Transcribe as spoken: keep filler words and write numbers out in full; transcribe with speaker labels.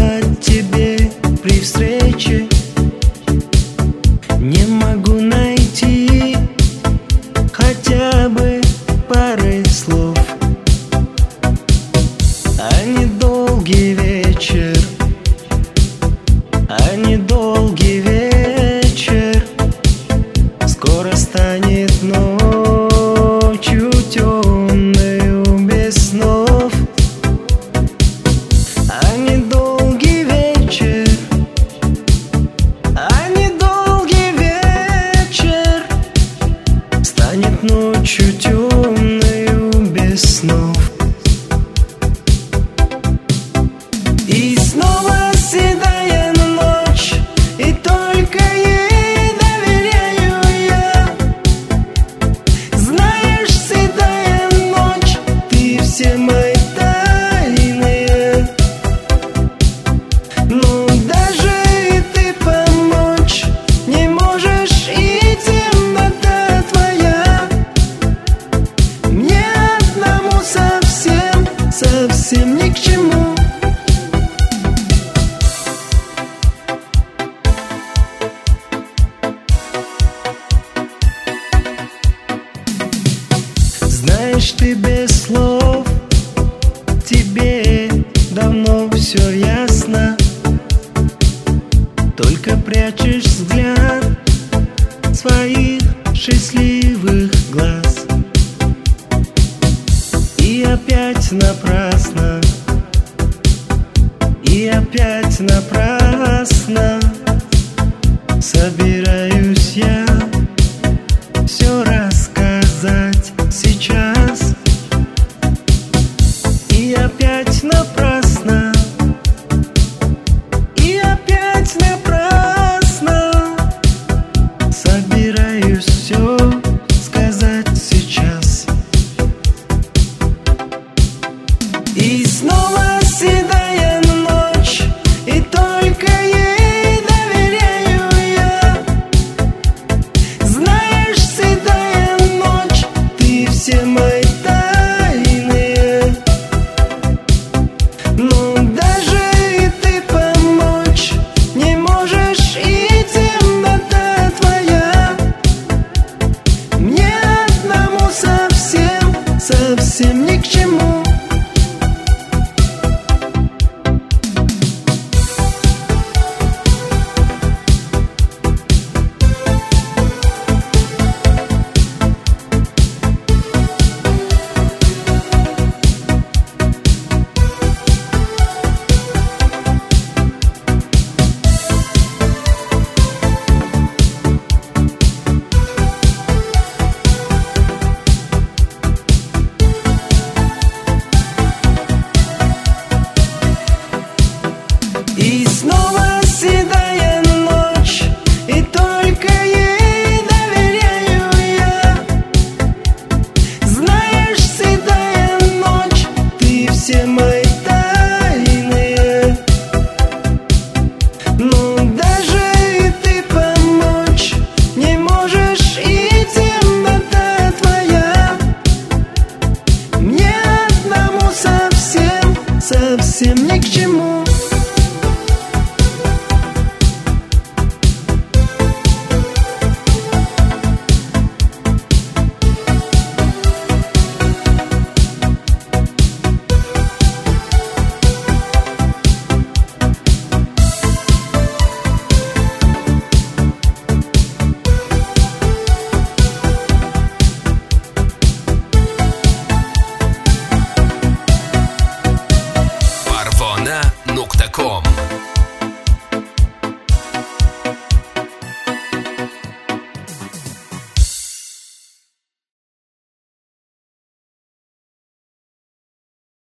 Speaker 1: сказать тебе при встрече. Не могу найти хотя бы пары слов, а недолгий вечер, а недолгий вечер скоро станет ночью темною без снов. А недолгий вечер, а недолгий вечер станет ночью темною без снов. И снова седая ночь, и только ей доверяю я. Знаешь, седая ночь, ты все мои тайны, но даже и ты помочь не можешь, и темнота твоя мне одному совсем, совсем ни к чему. Знаешь, ты без слов, тебе давно все ясно, только прячешь взгляд своих счастливых глаз. И опять напрасно, и опять напрасно собираюсь я все рассказать сейчас. И опять напрасно, и опять напрасно собираюсь все сказать сейчас. И снова седая ночь, и только ей доверяю я. Знаешь, седая ночь, ты все мои тайны, но даже и ты помочь не можешь, и темнота твоя мне одному совсем, совсем ни к чему. И снова седая ночь, и только ей доверяю я. Знаешь, седая ночь, ты все мои тайны, но даже и ты помочь не можешь, и темнота твоя мне одному совсем, совсем ни к чему.
Speaker 2: Parvona точка ком